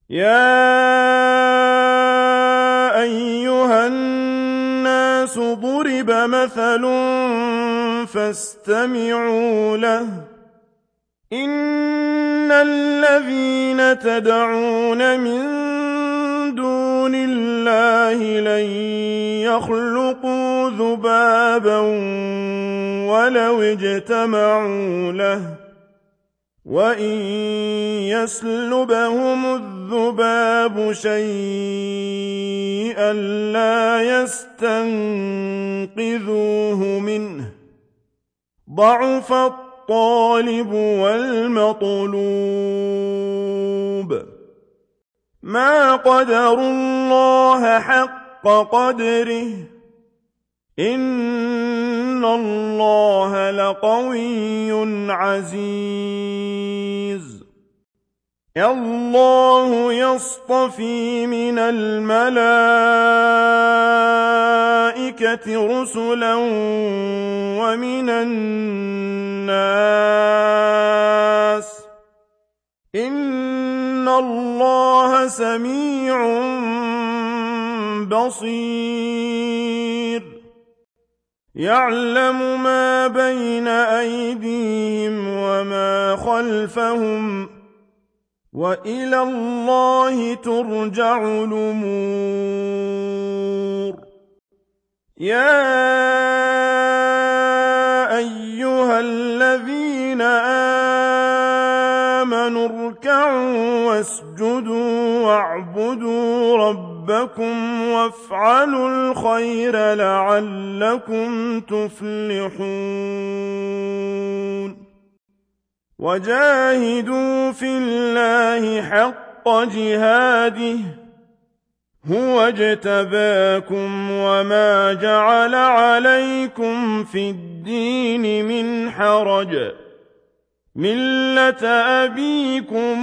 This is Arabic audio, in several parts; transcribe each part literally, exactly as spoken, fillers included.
يَا أَيُّهَا النَّاسُ ضُرِبَ مَثَلٌ فَاسْتَمِعُوا لَهُ ۚ إِنَّ الَّذِينَ تَدْعُونَ مِن دُونِ اللَّهِ لَن يَخْلُقُوا ذُبَابًا وَلَوِ اجْتَمَعُوا لَهُ ۖ وَإِن يَسْلُبْهُمُ الذُّبَابُ شَيْئًا لَّا يَسْتَنقِذُوهُ مِنْهُ ۚ ضَعُفَ الطَّالِبُ وَالْمَطْلُوبُ مَا قَدَرُوا اللَّهَ حَقَّ قَدْرِهِ ۗ إِنَّ اللَّهَ لَقَوِيٌّ عَزِيزٌ اللَّهُ يَصْطَفِي مِنَ الْمَلَائِكَةِ رُسُلًا وَمِنَ النَّاسِ ۚ إِنَّ اللَّهَ سَمِيعٌ بَصِيرٌ يَعْلَمُ مَا بَيْنَ أَيْدِيهِمْ وَمَا خَلْفَهُمْ ۗ وَإِلَى اللَّهِ تُرْجَعُ الْأُمُورُ يَا أَيُّهَا الَّذِينَ آمَنُوا ارْكَعُوا وَاسْجُدُوا وَاعْبُدُوا رَبَّكُمْ وَافْعَلُوا الْخَيْرَ لَعَلَّكُمْ تُفْلِحُونَ وَجَاهِدُوا فِي اللَّهِ حَقَّ جِهَادِهِ ۚ هُوَ اجْتَبَاكُمْ وَمَا جَعَلَ عَلَيْكُمْ فِي الدِّينِ مِنْ حَرَجٍ ۚ مِّلَّةَ أَبِيكُمْ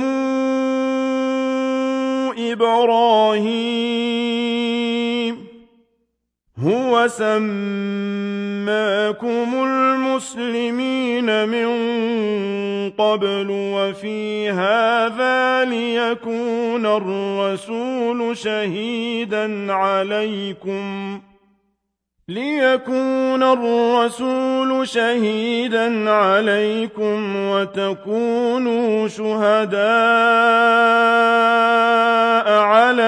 إِبْرَاهِيمَ ۚ هُوَ سَمَّاكُمُ الْمُسْلِمِينَ مِن قَبْلُ وَفِي هَٰذَا لِيَكُونَ الرَّسُولُ شَهِيدًا عَلَيْكُمْ لِيَكُونَ الرَّسُولُ شَهِيدًا عَلَيْكُمْ وَتَكُونُوا شُهَدَاءَ عَلَى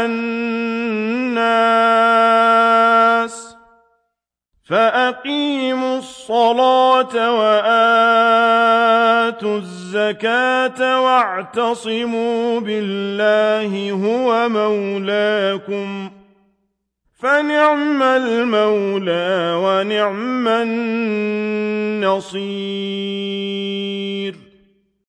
النَّاسِ ۚ فَأَقِيمُوا الصَّلَاةَ وَآتُوا الزَّكَاةَ وَاعْتَصِمُوا بِاللَّهِ هُوَ مَوْلَاكُمْ ۖ فَنِعْمَ الْمَوْلَىٰ وَنِعْمَ النَّصِيرُ